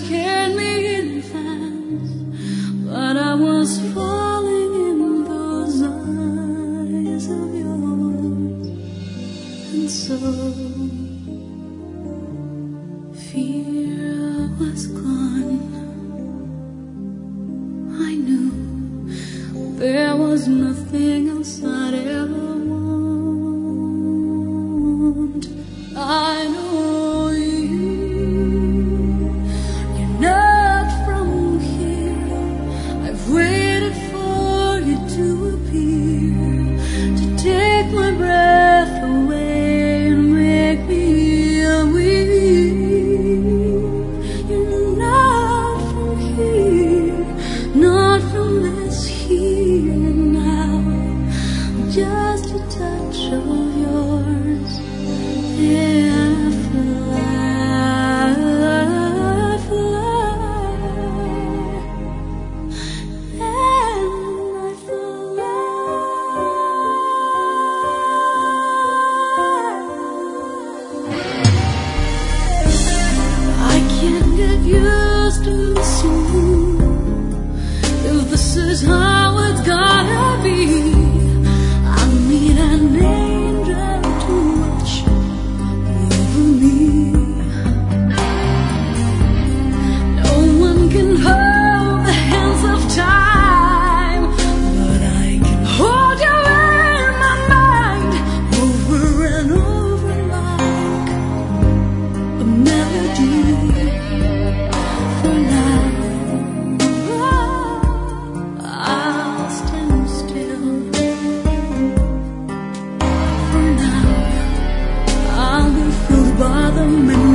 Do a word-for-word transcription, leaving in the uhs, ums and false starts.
scared me in advance, but I was falling in those eyes of yours. And so fear was gone. I knew there was nothing else I'd ever want. I know you, you're not from here. I've waited for you to appear, to take my breath away and make me weak. You're not from here, not from this here now. Just a touch of yours, and I fly, fly, and I fly. I can't get used to missing you. If this is how it's gotta be, I need an angel to watch over me. No one can hold the hands of time, but I can hold you in my mind, over and over like a melody. For now, I'll stand still. For now, I'll be filled by the memory